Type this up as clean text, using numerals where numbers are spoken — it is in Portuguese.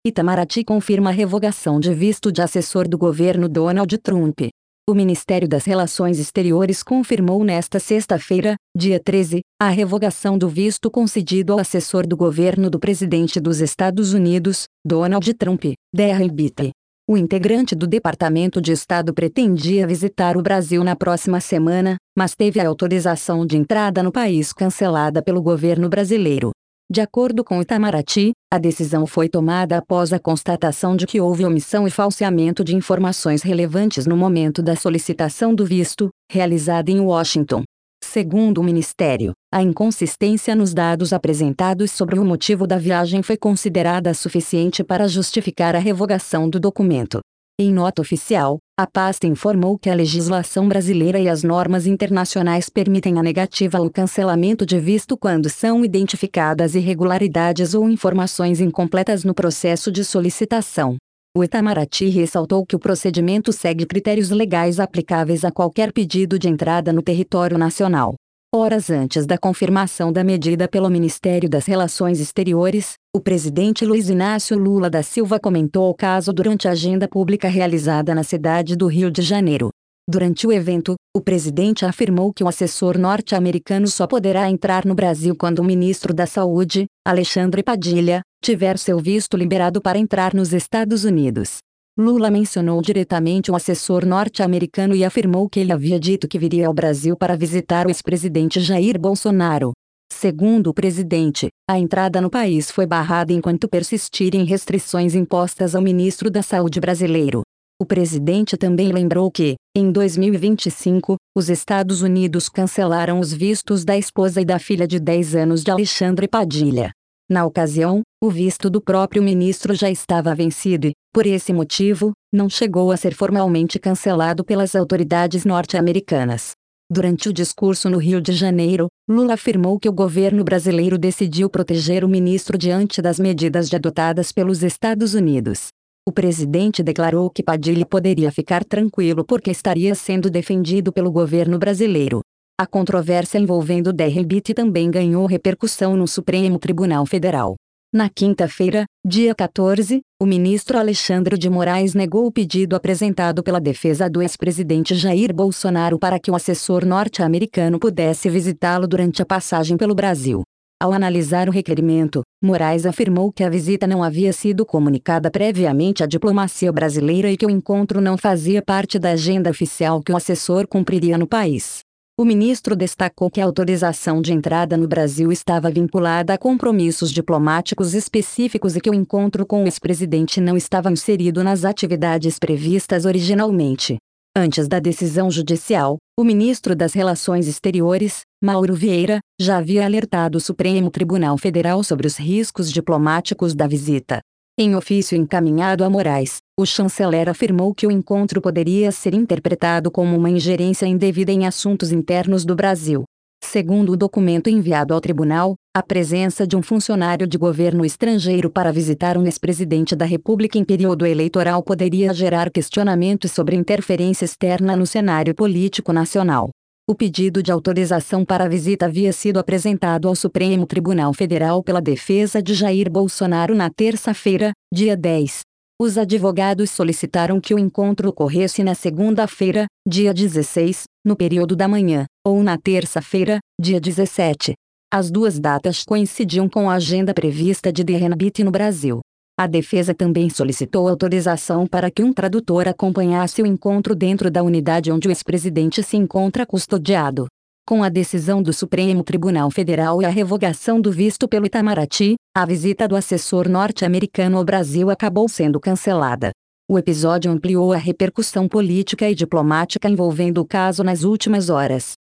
Itamaraty confirma a revogação de visto de assessor do governo Donald Trump. O Ministério das Relações Exteriores confirmou nesta sexta-feira, dia 13, a revogação do visto concedido ao assessor do governo do presidente dos Estados Unidos, Donald Trump, Darren Bitte. O integrante do Departamento de Estado pretendia visitar o Brasil na próxima semana, mas teve a autorização de entrada no país cancelada pelo governo brasileiro. De acordo com Itamaraty, a decisão foi tomada após a constatação de que houve omissão e falseamento de informações relevantes no momento da solicitação do visto, realizada em Washington. Segundo o Ministério, a inconsistência nos dados apresentados sobre o motivo da viagem foi considerada suficiente para justificar a revogação do documento. Em nota oficial, a pasta informou que a legislação brasileira e as normas internacionais permitem a negativa ou cancelamento de visto quando são identificadas irregularidades ou informações incompletas no processo de solicitação. O Itamaraty ressaltou que o procedimento segue critérios legais aplicáveis a qualquer pedido de entrada no território nacional. Horas antes da confirmação da medida pelo Ministério das Relações Exteriores, o presidente Luiz Inácio Lula da Silva comentou o caso durante a agenda pública realizada na cidade do Rio de Janeiro. Durante o evento, o presidente afirmou que o assessor norte-americano só poderá entrar no Brasil quando o ministro da Saúde, Alexandre Padilha, tiver seu visto liberado para entrar nos Estados Unidos. Lula mencionou diretamente o assessor norte-americano e afirmou que ele havia dito que viria ao Brasil para visitar o ex-presidente Jair Bolsonaro. Segundo o presidente, a entrada no país foi barrada enquanto persistirem restrições impostas ao ministro da Saúde brasileiro. O presidente também lembrou que, em 2025, os Estados Unidos cancelaram os vistos da esposa e da filha de 10 anos de Alexandre Padilha. Na ocasião, o visto do próprio ministro já estava vencido e, por esse motivo, não chegou a ser formalmente cancelado pelas autoridades norte-americanas. Durante o discurso no Rio de Janeiro, Lula afirmou que o governo brasileiro decidiu proteger o ministro diante das medidas adotadas pelos Estados Unidos. O presidente declarou que Padilha poderia ficar tranquilo porque estaria sendo defendido pelo governo brasileiro. A controvérsia envolvendo Darren Bitte também ganhou repercussão no Supremo Tribunal Federal. Na quinta-feira, dia 14, o ministro Alexandre de Moraes negou o pedido apresentado pela defesa do ex-presidente Jair Bolsonaro para que o assessor norte-americano pudesse visitá-lo durante a passagem pelo Brasil. Ao analisar o requerimento, Moraes afirmou que a visita não havia sido comunicada previamente à diplomacia brasileira e que o encontro não fazia parte da agenda oficial que o assessor cumpriria no país. O ministro destacou que a autorização de entrada no Brasil estava vinculada a compromissos diplomáticos específicos e que o encontro com o ex-presidente não estava inserido nas atividades previstas originalmente. Antes da decisão judicial, o ministro das Relações Exteriores, Mauro Vieira, já havia alertado o Supremo Tribunal Federal sobre os riscos diplomáticos da visita. Em ofício encaminhado a Moraes, o chanceler afirmou que o encontro poderia ser interpretado como uma ingerência indevida em assuntos internos do Brasil. Segundo o documento enviado ao tribunal, a presença de um funcionário de governo estrangeiro para visitar um ex-presidente da República em período eleitoral poderia gerar questionamentos sobre interferência externa no cenário político nacional. O pedido de autorização para a visita havia sido apresentado ao Supremo Tribunal Federal pela defesa de Jair Bolsonaro na terça-feira, dia 10. Os advogados solicitaram que o encontro ocorresse na segunda-feira, dia 16, no período da manhã, ou na terça-feira, dia 17. As duas datas coincidiam com a agenda prevista de Darren Bitte no Brasil. A defesa também solicitou autorização para que um tradutor acompanhasse o encontro dentro da unidade onde o ex-presidente se encontra custodiado. Com a decisão do Supremo Tribunal Federal e a revogação do visto pelo Itamaraty, a visita do assessor norte-americano ao Brasil acabou sendo cancelada. O episódio ampliou a repercussão política e diplomática envolvendo o caso nas últimas horas.